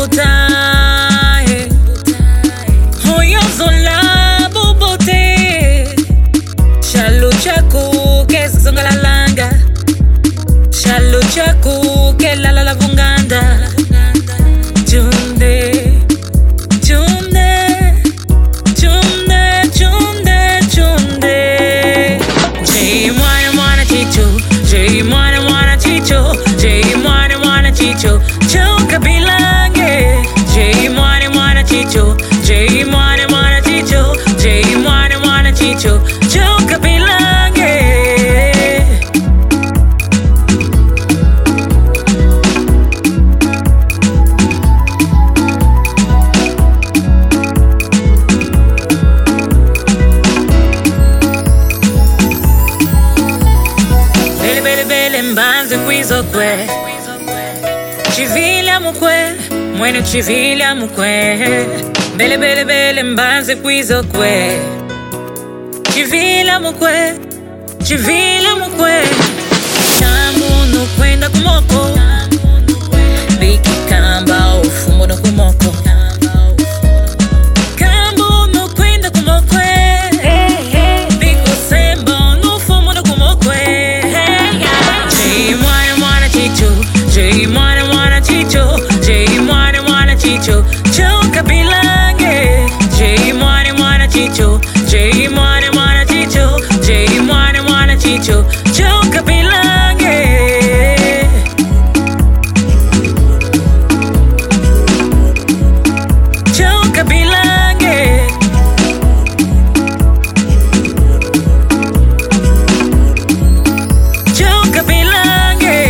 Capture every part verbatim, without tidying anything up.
butae hoyo zola bubote Shalu chaku ke sasonga la langa Shalu chaku ke la la la vunganda Chunde Chunde Chunde Chunde Chunde Jay mwana mwana chicho Jay mwana mwana chicho Jay mwana mwana chicho Choka bilange Jay mwana mwana chicho Jay mwana mwana chicho Jay mwana mwana chicho Choka bilange Bele bele bele mbanze kwizo kwe Chivilya mukwe Mwene chivilya mukwe Bele bele bele mbanze kwizo kwe Chivilya mukwe Chivilya mukwe Chambu nukwenda kumoko Biki kamba ufumo no kumoko Kambu nukwenda kumokwe Biko sembo nufumo no kumokwe Jay mwana mwana chicho Jay mwana mwana chicho Jay mwana mwana chicho Choka bilange Jay mwana mwana chicho Jay mwana mwana chicho Jay mwana mwana chicho Choka bilange Choka bilange Choka bilange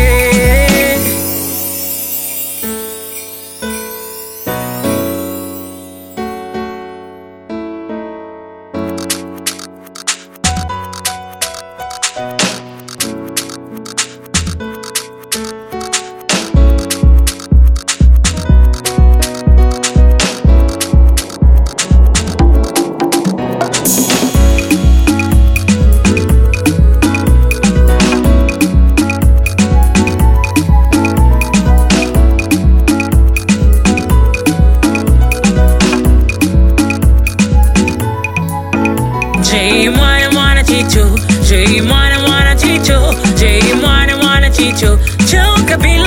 Jay mwana mwana chicho Jay mwana mwana chicho Jay mwana mwana chicho Choka bilange